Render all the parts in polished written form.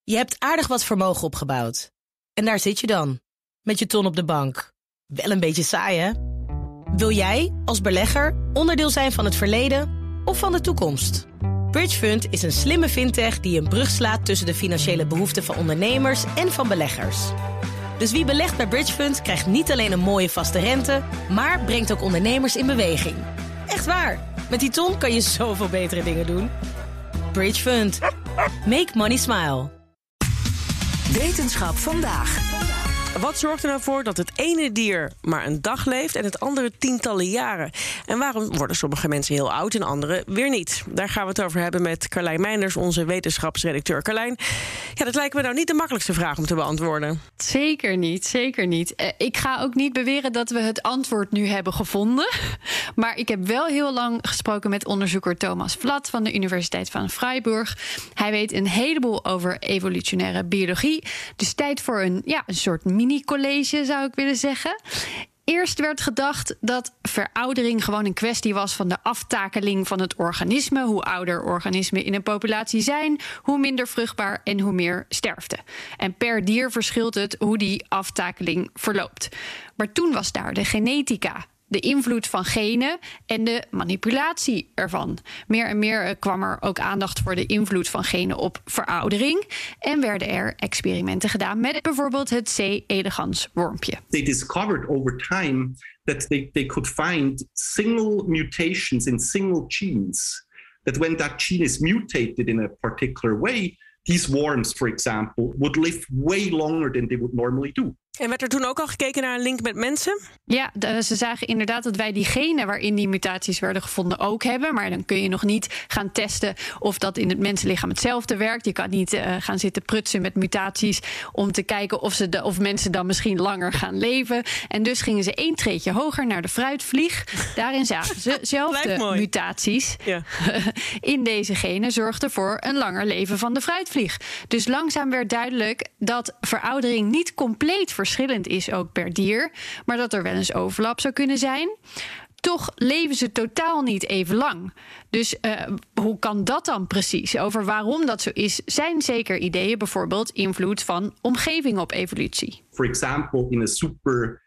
Je hebt aardig wat vermogen opgebouwd. En daar zit je dan, met je ton op de bank. Wel een beetje saai, hè? Wil jij, als belegger, onderdeel zijn van het verleden of van de toekomst? Bridgefund is een slimme fintech die een brug slaat tussen de financiële behoeften van ondernemers en van beleggers. Dus wie belegt bij Bridgefund krijgt niet alleen een mooie vaste rente, maar brengt ook ondernemers in beweging. Echt waar, met die ton kan je zoveel betere dingen doen. Bridgefund. Make money smile. Wetenschap vandaag. Wat zorgt er nou voor dat het ene dier maar een dag leeft en het andere tientallen jaren? En waarom worden sommige mensen heel oud en andere weer niet? Daar gaan we het over hebben met Carlijn Meinders, onze wetenschapsredacteur. Carlijn, ja, dat lijkt me nou niet de makkelijkste vraag om te beantwoorden. Zeker niet, zeker niet. Ik ga ook niet beweren dat we het antwoord nu hebben gevonden. Maar ik heb wel heel lang gesproken met onderzoeker Thomas Vlad van de Universiteit van Freiburg. Hij weet een heleboel over evolutionaire biologie. Dus tijd voor een soort mini-college, zou ik willen zeggen. Eerst werd gedacht dat veroudering gewoon een kwestie was van de aftakeling van het organisme. Hoe ouder organismen in een populatie zijn, hoe minder vruchtbaar en hoe meer sterfte. En per dier verschilt het hoe die aftakeling verloopt. Maar toen was daar de genetica, de invloed van genen en de manipulatie ervan. Meer en meer kwam er ook aandacht voor de invloed van genen op veroudering. En werden er experimenten gedaan met bijvoorbeeld het C. elegans wormpje. They discovered over time that they could find single mutations in single genes. That when that gene is mutated in a particular way, these worms, for example, would live way longer than they would normally do. En werd er toen ook al gekeken naar een link met mensen? Ja, ze zagen inderdaad dat wij die genen waarin die mutaties werden gevonden ook hebben. Maar dan kun je nog niet gaan testen of dat in het mensenlichaam hetzelfde werkt. Je kan niet gaan zitten prutsen met mutaties om te kijken of mensen dan misschien langer gaan leven. En dus gingen ze 1 treedje hoger naar de fruitvlieg. Daarin zagen ze zelfde mutaties in deze genen zorgden voor een langer leven van de fruitvlieg. Dus langzaam werd duidelijk dat veroudering niet compleet verschillend is ook per dier, maar dat er wel eens overlap zou kunnen zijn. Toch leven ze totaal niet even lang. Dus hoe kan dat dan precies? Over waarom dat zo is, zijn zeker ideeën, bijvoorbeeld invloed van omgeving op evolutie. For example, in a super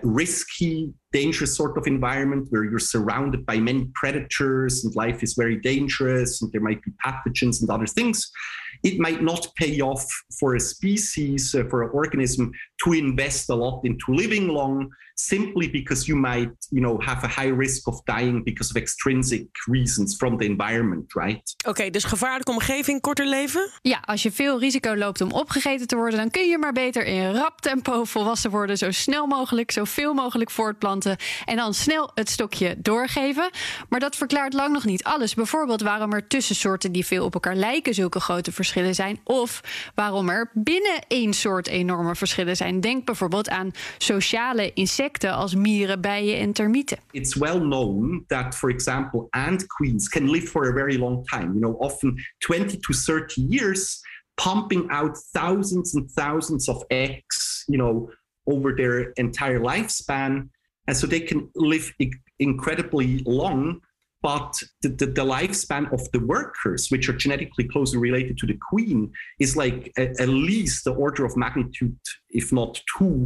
risky, dangerous sort of environment where you're surrounded by many predators and life is very dangerous and there might be pathogens and other things, it might not pay off for a species, for an organism to invest a lot into living long, simply because you might, have a high risk of dying because of extrinsic reasons from the environment, right? Oké, dus gevaarlijke omgeving, korter leven? Ja, als je veel risico loopt om opgegeten te worden, dan kun je maar beter in rap tempo volwassen worden, zo snel mogelijk, zoveel mogelijk voortplanten en dan snel het stokje doorgeven. Maar dat verklaart lang nog niet alles. Bijvoorbeeld waarom er tussen soorten die veel op elkaar lijken zulke grote verschillen zijn, of waarom er binnen één soort enorme verschillen zijn. Denk bijvoorbeeld aan sociale insecten als mieren, bijen en termieten. It's well known that, for example, ant queens can live for a very long time. Often 20 to 30 years, pumping out thousands and thousands of eggs, over their entire lifespan. And so they can live incredibly long. But the lifespan of the workers, which are genetically closely related to the queen, is like at least the order of magnitude, if not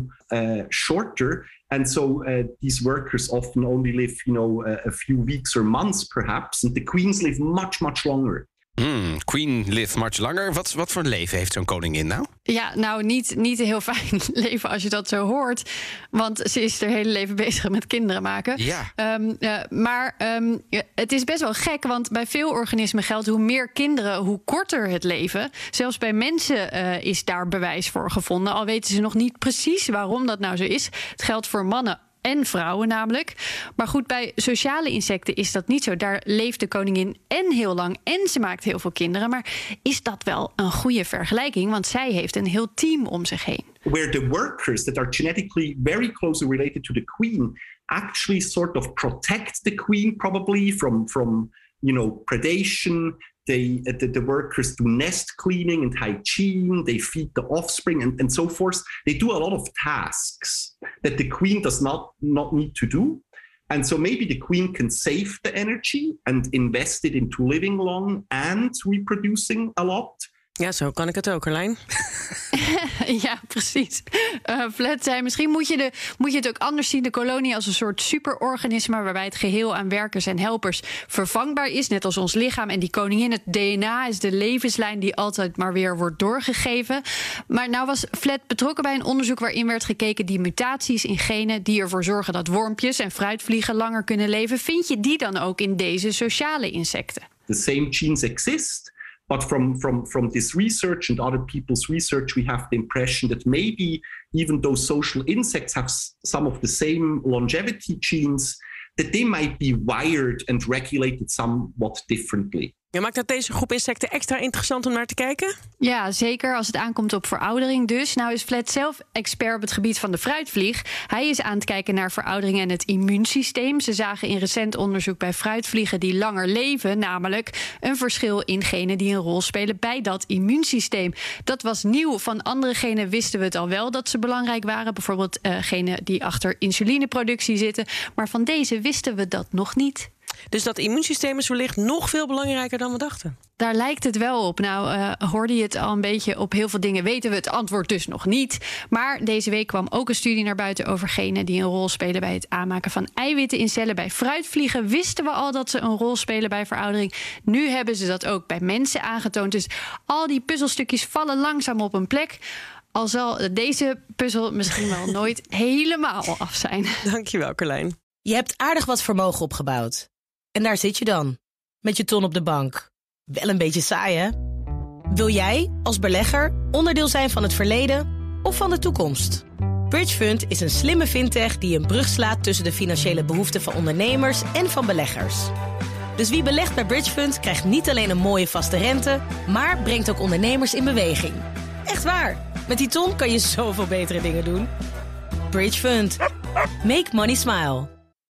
2, shorter. And so these workers often only live, a few weeks or months perhaps. And the queens live much, much longer. Queen live much longer. Wat voor leven heeft zo'n koningin nou? Ja, nou niet een heel fijn leven als je dat zo hoort. Want ze is haar hele leven bezig met kinderen maken. Ja. Maar het is best wel gek, want bij veel organismen geldt hoe meer kinderen, hoe korter het leven. Zelfs bij mensen is daar bewijs voor gevonden. Al weten ze nog niet precies waarom dat nou zo is. Het geldt voor mannen en vrouwen namelijk. Maar goed, bij sociale insecten is dat niet zo. Daar leeft de koningin en heel lang en ze maakt heel veel kinderen. Maar is dat wel een goede vergelijking? Want zij heeft een heel team om zich heen. Where the workers that are genetically very closely related to the queen actually sort of protect the queen probably from predation. The workers do nest cleaning and hygiene. They feed the offspring and so forth. They do a lot of tasks that the queen does not need to do. And so maybe the queen can save the energy and invest it into living long and reproducing a lot. Ja, zo kan ik het ook, Carlijn. Ja, precies. Flat zei, misschien moet je het ook anders zien. De kolonie als een soort superorganisme waarbij het geheel aan werkers en helpers vervangbaar is. Net als ons lichaam. En die koningin, het DNA, is de levenslijn die altijd maar weer wordt doorgegeven. Maar nou was Flat betrokken bij een onderzoek waarin werd gekeken die mutaties in genen die ervoor zorgen dat wormpjes en fruitvliegen langer kunnen leven. Vind je die dan ook in deze sociale insecten? The same genes exist. But from this research and other people's research, we have the impression that maybe even though social insects have some of the same longevity genes, that they might be wired and regulated somewhat differently. Ja, maakt dat deze groep insecten extra interessant om naar te kijken? Ja, zeker als het aankomt op veroudering dus. Nou is Flat zelf expert op het gebied van de fruitvlieg. Hij is aan het kijken naar veroudering en het immuunsysteem. Ze zagen in recent onderzoek bij fruitvliegen die langer leven, namelijk een verschil in genen die een rol spelen bij dat immuunsysteem. Dat was nieuw. Van andere genen wisten we het al wel dat ze belangrijk waren. Bijvoorbeeld genen die achter insulineproductie zitten. Maar van deze wisten we dat nog niet. Dus dat immuunsysteem is wellicht nog veel belangrijker dan we dachten. Daar lijkt het wel op. Nou, hoorde je het al een beetje, op heel veel dingen weten we het antwoord dus nog niet. Maar deze week kwam ook een studie naar buiten over genen die een rol spelen bij het aanmaken van eiwitten in cellen. Bij fruitvliegen wisten we al dat ze een rol spelen bij veroudering. Nu hebben ze dat ook bij mensen aangetoond. Dus al die puzzelstukjes vallen langzaam op een plek. Al zal deze puzzel misschien wel nooit helemaal af zijn. Dankjewel, Carlijn. Je hebt aardig wat vermogen opgebouwd. En daar zit je dan, met je ton op de bank. Wel een beetje saai, hè? Wil jij, als belegger, onderdeel zijn van het verleden of van de toekomst? Bridgefund is een slimme fintech die een brug slaat tussen de financiële behoeften van ondernemers en van beleggers. Dus wie belegt bij Bridgefund krijgt niet alleen een mooie vaste rente, maar brengt ook ondernemers in beweging. Echt waar, met die ton kan je zoveel betere dingen doen. Bridgefund. Make money smile.